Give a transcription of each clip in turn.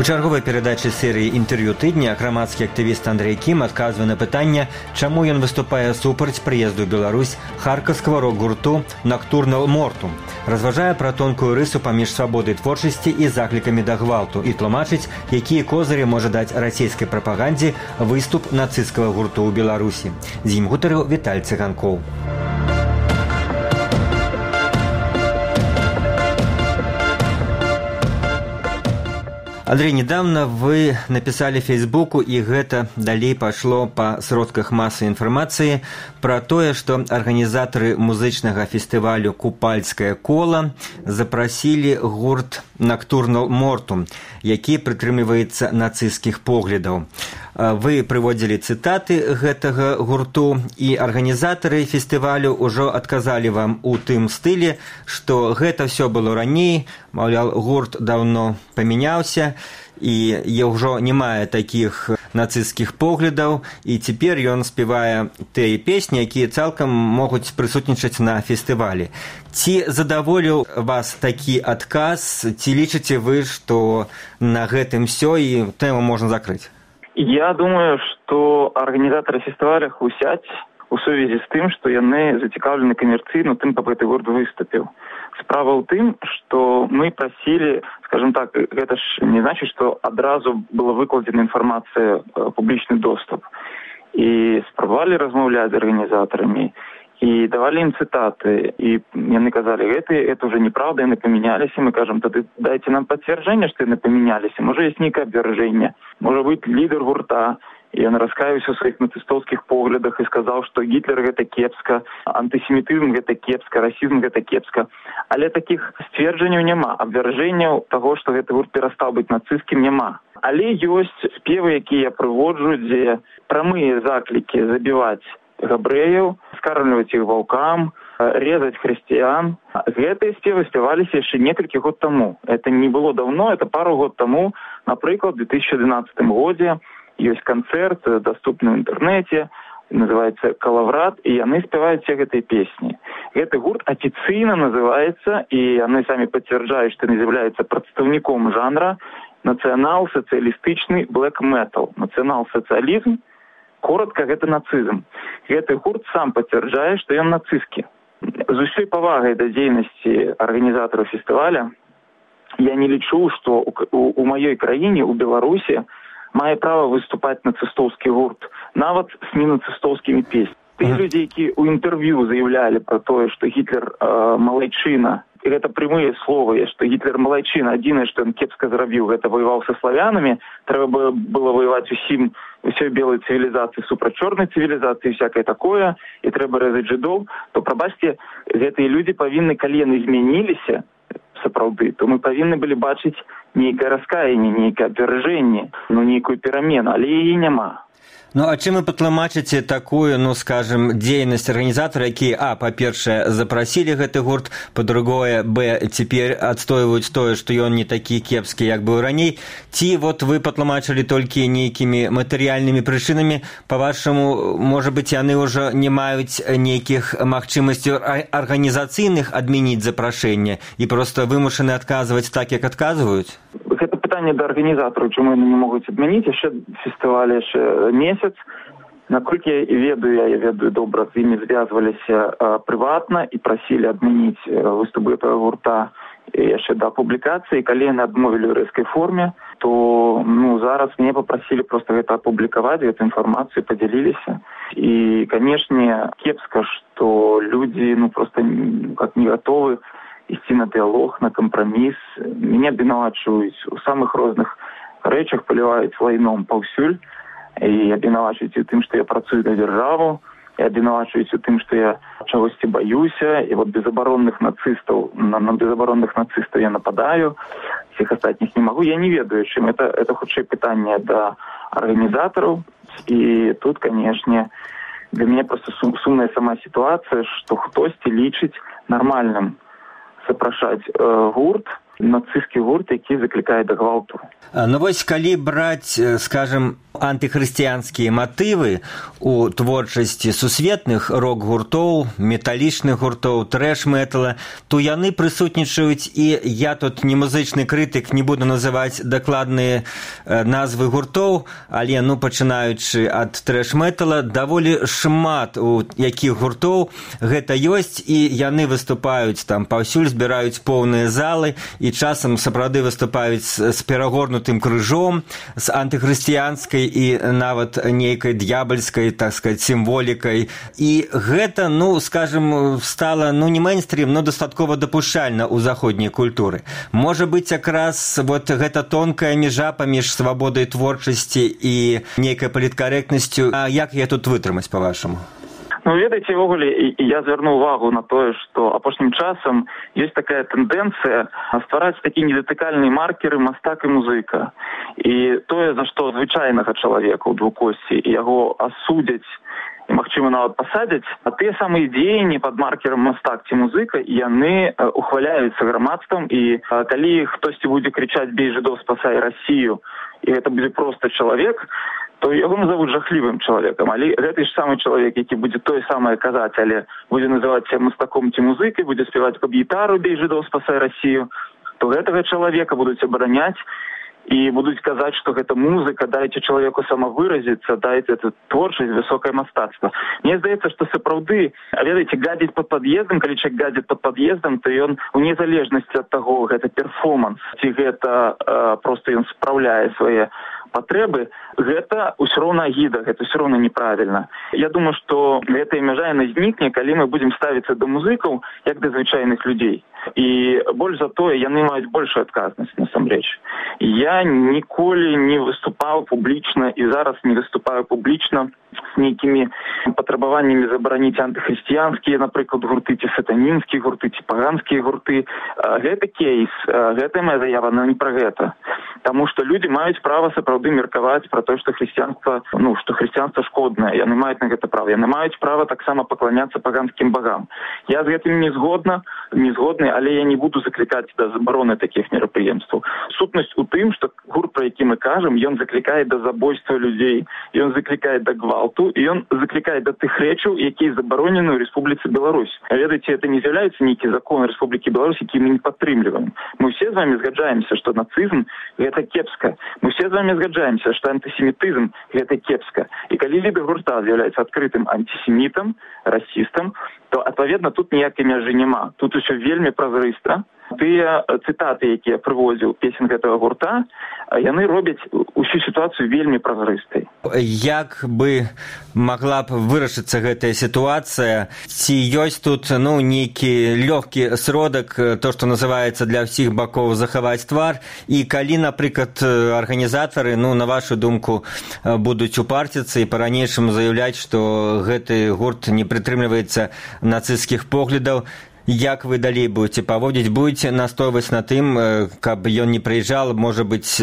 У чарговай перадачы серыі інтэрв'ю тыдня грамадскі актывіст Андрэй Кім адказвае на пытанне, чаму ён выступае супраць прыезду ў Беларусь харкаўскага рок-гурту «Ноктурнал Мортум». Разважае пра тонкую рысу паміж свабодай творчасці і заклікамі да гвалту і тлумачыць, якія козыры можа даць расійскай прапагандзе выступ нацысцкага гурту ў Беларусі. З ім гутарыў Віталь Цыганкоў. Андрей, недавно вы написали в Фейсбуку, и это далее пошло по сродках массовой информации, про то, что организаторы музычного фестивалю «Купальское коло» запросили гурт «Ноктурнал Мортум», які прытрымліваецца нацысцкіх поглядаў. Вы прыводзілі цытаты гэтага гурту, і арганізатары фестывалю ўжо адказалі вам у тым стылі, што гэта ўсё было раней, маўляў, гурт даўно памяняўся, і ўжо не мае такіх нацысцкіх поглядаў, і цяпер ён спявае тыя песні, якія цалкам могуць прысутнічаць на фестывалі. Ці задаволіў вас такі адказ, ці лічыце вы, што на гэтым всё і тэму можна закрыць? Я думаю, што арганізатары фестываля хусяць у сувязі з тым, што яны зацікаўлены камерцыйна тым, каб гэты гурт выступіў. Справа ў тым, што мы прасілі, скажем так, гэта ж не значыць, што адразу была выкладзена інфармацыя публічны доступ. І спрабавалі размаўляць з арганізатарамі, і давалі ім цытаты, і яны казалі, гэта ўжо неправда, яны памяняліся. Мы кажам, тады дайце нам пацвярджэнне, што яны памяняліся. Можа, ёсць нейкае абвяржэнне. Можа быць, лідар гурта, і ён раскаіўся ў сваіх нацыстоўскіх поглядах і сказаў, што Гітлер гэта кепска, антысемітызм гэта кепска, расізм гэта кепска. Але такіх сцверджанняў няма. Абвяржэнняў таго, што гэты гурт перастаў быць нацысцкім, няма. Але ёсць спевы, якія я прыводжу, дзе прамыя заклікі забіваць габрэяў, скармліваць іх ваўкам, резаць хрысціян. Гэтыя спевы спяваліся яшчэ некалькі год таму. Это не было даўно, это пару год таму. Напрыклад, у 2012 годзе ёсць канцэрт, даступны ў інтэрнэце, называецца «Калаврат», і яны спяваюць все гэтыя песні. Гэты гурт афіцыйна называецца, і яны самі пацвярджаюць, што яны з'яўляюцца прадстаўніком жанра нацыянал-сацыялістычны блэк-метал. Нацыянал-сацыялізм, коротка, гэта нацызм. Гэты гурт сам пацвярджае, што ён нацысцкі. З усёй павагай да дзейнасці арганізатараў фестываля я не лічу, што у маёй краіне, у Беларусі, мае права выступаць нацыстоўскі гурт, нават з ненацыстоўскімі песнями. Тыя людзі, якія ў інтэрв'ю заяўлялі пра тое, што Гітлер малайчына, і гэта прямыя словы, што Гітлер малайчына, адзінае, што ён кепска зрабіў, гэта воеваў са славянамі, трэба было воеваць усёй белай цывілізацыі супраць чорнай цывілізацыі, всякае такое, і трэба рэзаць жыдоў, то, прабачце, гэтыя людзі павінны, калі яны змяніліся, сапраўды, то мы павінны былі бачыць нейкае раскаянне, нейкае абвяржэнне, нейкую перамену, але яе няма. Ну, а чым вы патлумачыце такую, скажем, дзейнасць арганізатара, якія, па-першае, запрасілі гэты гурт, па-другое, цяпер адстойваюць тое, што ён не такі кепскі, як быў раней, ці вы патлумачылі толькі нейкімі матэрыяльнымі прычынамі, па-вашаму, можа быць, яны ўжо не маюць нейкіх магчымасцяў арганізацыйных адмяніць запрашэнне і проста вымушаны адказваць так, як адказваюць? Гэта пытанне да арганізатараў, чаму яны не могуць адмяніць, яшчэ фестываль яшчэ месяц. Наколькі я ведаю добра, з імі звязваліся прыватна і прасілі адмяніць выступ гэтага гурта яшчэ да публікацыі. Калі яны адмовілі ў рэзкай форме, то зараз мяне папрасілі проста гэта апублікаваць, гэту інфармацыю падзяліліся. І, канешне, кепска, што людзі проста как не гатовы ісці на дыялог, на кампраміс. Мяне абвінавачваюць у самых розных рэчах, паліваюць лайном паўсюль, і абвінавачваюць у тым, што я працую на дзяржаву, і абвінавачваюць у тым, што я чагосьці баюся, і безабаронных нацыстаў, на безабаронных нацыстаў я нападаю, всіх астатніх не магу. Я не ведаю, чым это хутчэй пытанне да арганізатараў, і тут, канешне, для мяне проста сумная сама сітуацыя, што хтосьці лічыць нармальным запрашаць гурт, нацысцкі гурт, які заклікае да гвалту. Ну вось калі браць, скажем, антыхрысціянскія матывы у творчасці сусветных рок-гуртоў, металічных гуртоў, трэш-метала, то яны прысутнічаюць, і я тут не музычны крытык, не буду называць дакладныя назвы гуртоў, але, пачынаючы ад трэш-метала, даволі шмат у якіх гуртоў гэта ёсць, і яны выступаюць там паўсюль, збіраюць поўныя залы, і часам сапраўды выступаюць з перагорнутым крыжом, з антыхрысціянскай і нават нейкай д'ябальскай, так сказать, сімволікай. І гэта, скажем, стала, не мейнстрім, но дастаткова дапушчальна ў заходняй культуры. Можа быць, якраз вот гэта тонкая межа паміж свабодай творчасці і нейкай паліткарэктнасцю. А як я тут вытрымаць, па-вашаму? Ведаеце, ўвогуле, я звярну увагу на тое, што апошнім часам ёсць такая тэндэнцыя ствараць такія недатыкальныя маркеры мастак і музыка. І тое, за што звычайнага чалавека ў двукосці яго асудзяць і, магчыма, нават пасадзяць, а тыя самыя дзеянні пад маркерам мастак ці музыка, яны ухваляюцца грамадствам, і калі хтосьці будзе крычаць «Бей жидов, спасай Россию», і гэта будзе проста чалавек, то яго назовуць жахлівым чалавекам. Але гэты ж самы чалавек, які будзе тое самае казаць, але будзе называць себя мастаком ці музыкай, будзе спяваць пад гітару «Бей жидов, спасай Россию», то гэтага чалавека будуць абараняць і будуць казаць, што гэта музыка, дайце чалавеку самавыразіцца, дайце творчасць, высокае мастацтва. Мне здаецца, што сапраўды, ведаеце, гадзіць пад пад'ездам, калі чалавек гадзіць пад пад'ездам, то ён у незалежнасці ад таго, гэта перформанс, ці гэта проста ён спраўляе свае патрэбы, гэта ўсё роўна агіда, гэта ўсё роўна неправільна. Я думаю, што гэтая мяжа яна знікне, калі мы будзем ставіцца да музыкаў, як да звычайных людзей. І больш за тое, яны маюць большую адказнасць, насамрэч. Я ніколі не выступаў публічна і зараз не выступаю публічна з нейкімі патрабаваннямі забараніць антыхрысціянскія, напрыклад, гурты, ці сатанінскія гурты, ці паганскія гурты. Гэта кейс, гэтая моя заява, но не пра гэта. Таму што людзі маюць права сапраўды меркаваць пра тое, што хрысціянства, што хрысціянства шкоднае. Яны маюць на гэта права. Яны маюць права таксама пакланяцца паганскім багам. Я з гэтым не згодны, але я не буду заклікаць да забароны такіх мерапрыемстваў. Сутнасць у тым, што гурт, пра які мы кажам, ён заклікае да забойства людзей, ён заклікае да гвалту, і ён заклікае да тых рэчаў, якія забаронены ў Рэспубліцы Беларусь. Ведаеце, это не з'яўляецца нейкі закон Рэспублікі Беларусь, які мы не падтрымліваем. Мы ўсе з вами згаджаемся, што нацызм гэта кепска. Мы ўсе з вами згаджаемся, што антысемітызм гэта кепска. І калі лідар гурта з'яўляецца адкрытым антысемітам, расістам, то, адпаведна, тут ніякай мяжы няма. Тут усё вельмі празрыста. Тыя цытаты, якія прыводзіў песен гэтага гурта, яны робяць усю сітуацыю вельмі празрыстай. Як бы магла б вырашыцца гэтая сітуацыя? Ці ёсць тут нейкі лёгкі сродак, то, што называецца для ўсіх бакоў захаваць твар, і калі, напрыклад, арганізатары, на вашу думку, будуць упарціцца і па-ранейшаму заяўляць, што гэты гурт не прытрымліваецца нацысцкіх поглядаў, як вы далей будете паводзіць? Будете настойваць на тым, каб ён не прыязджал, можа быць,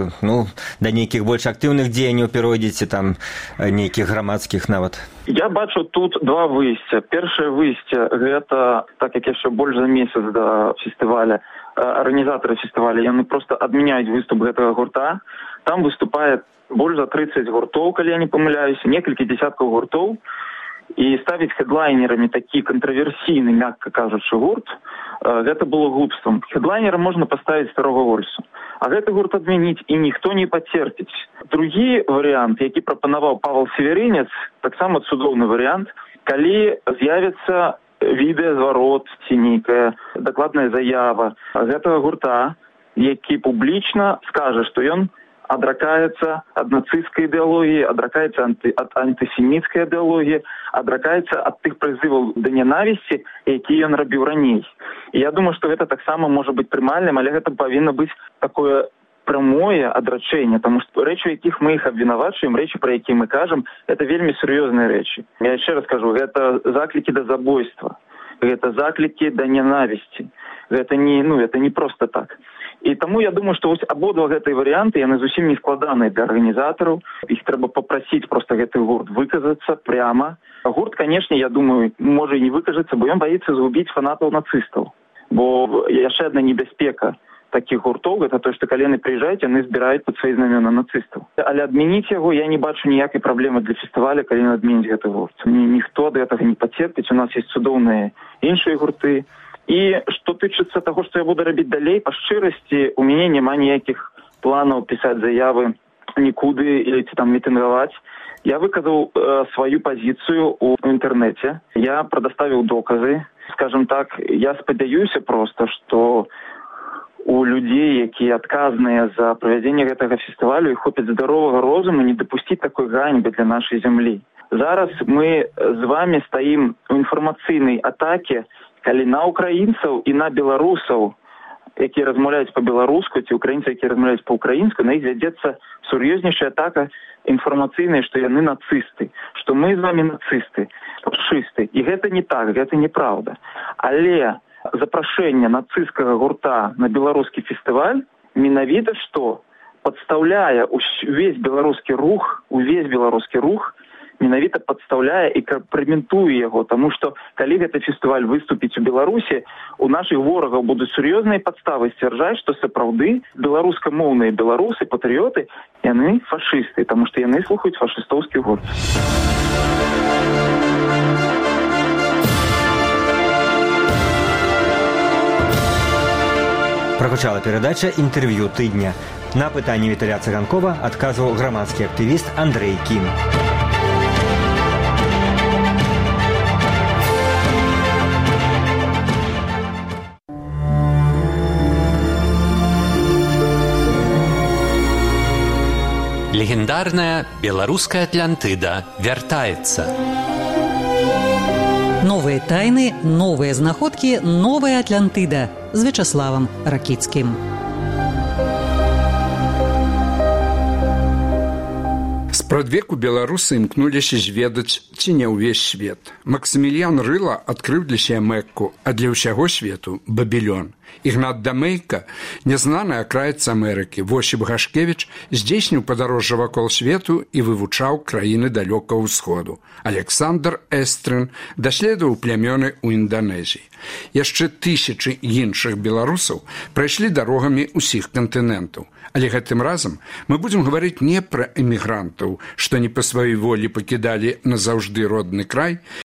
да нейкіх больш актыўных дзеянняў перайдзеце, там, нейкіх грамадскіх нават? Я бачу тут два выйсця. Першае выйсце, гэта, так як яшчэ больш за месяц да фестываля, арганізатары фестываля, яны проста адмяняюць выступ гэтага гурта. Там выступае больш за 30 гуртоў, калі я не памыляюся, некалькі дзесяткаў гуртоў. І ставіць хедлайнерамі такі кантраверсійны, мякка кажучы, гурт, гэта было глупствам. Хедлайнера можна паставіць старога Вольсу. А гэты гурт адмяніць і ніхто не пацерпіць. Другі варыянт, які прапанаваў Павел Северинец, таксама цудоўны варыянт, калі з'явіцца відэазварот ці нейкая дакладная заява гэтага гурта, які публічна скажа, што ён адракаецца ад нацысцкай ідэалогіі, адракаецца ад антысеміцкай ідэалогіі, адракаецца ад тых прызываў да нянавісці, які ён рабіў раней. І я думаю, што гэта таксама можа быць прымальным, але гэта павінна быць такое прамое адрачэнне, таму што рэчы, якіх мы іх абвінавачваем, рэчы, пра якія мы кажам, гэта вельмі сур'ёзныя рэчы. Я яшчэ раз кажу, гэта заклікі да забойства, гэта заклікі да нянавісці. Гэта не проста так. І таму я думаю, што вось абодва гэтыя варыянты, яны зусім не складаныя для арганізатараў. Іх трэба папрасіць проста гэты гурт выказацца пряма. Гурт, канешне, я думаю, можа і не выкажацца, бо ён баіцца згубіць фанатаў нацыстаў. Бо яшчэ адна небяспека такіх гуртоў, гэта то, што калі яны прыязджаюць, яны збіраюць пад свае знамёны нацыстаў. Але адмяніць яго я не бачу ніякай праблемы для фестываля, калі ён адменіць гэты гурт. Ніхто ад гэтага не пацерпіць, у нас ёсць цудоўныя іншыя гурты. І што тычыцца таго, што я буду рабіць далей, па шчырасці, у мяне няма ніякіх планаў пісаць заявы нікуды или там мітынгаваць. Я выказаў сваю пазіцыю ў інтэрнэце. Я прадаставіў доказы. Скажем так, я спадзяюся просто, што у людзей, якія адказныя за правядзенне гэтага фестывалю, і хопіць здаровага розуму не дапусціць такой ганьбы для нашай зямлі. Зараз мы з вами стаім у інфармацыйнай атаке, калі на украінцаў і на беларусаў, якія размаўляюць па-беларуску, ці украінцы, якія размаўляюць па-украінску, на іх вядзецца сур'ёзнейшая атака інфармацыйная, што яны нацысты, што мы з вами нацысты, фашысты. І гэта не так, гэта неправда. Але запрашэнне нацысцкага гурта на беларускі фестываль менавіта што падстаўляе увесь беларускі рух, менавіта падстаўляе і кампраментуе яго, таму што калі гэты фестываль выступіць у Беларусі, у нашых ворагаў будуць сур'ёзныя падставы сцвярджаць, што сапраўды беларускамоўныя беларусы, патрыёты, яны фашысты, таму што яны слухаюць фашыстоўскі гурт. Прагучала перадача «Інтэрв'ю тыдня». На пытанне Віталія Цыганкова адказваў грамадскі актывіст Андрэй Кім. Легендарная беларуская Атлантыда вяртаецца. Новыя тайны, новыя знаходкі, новая Атлантыда з Вячаславам Ракіцкім. Спрадвеку беларусы імкнуліся зведаць, ці не ўвесь свет. Максіміліян Рыла адкрыў для сябе Мекку, а для ўсяго свету – Бабілён. Ігнат Дамейка, нязнаны акраец Амерыкі, Восіп Гашкевіч здзейсніў падарожжа вакол свету і вывучаў краіны далёкага ўсходу. Александр Эстрын даследаваў плямёны ў Інданезіі. Яшчэ тысячы іншых беларусаў прайшлі дарогамі ўсіх кантынентаў. Але гэтым разам мы будзем гаварыць не пра эмігрантаў, што не па сваёй волі пакідалі назаўжды родны край,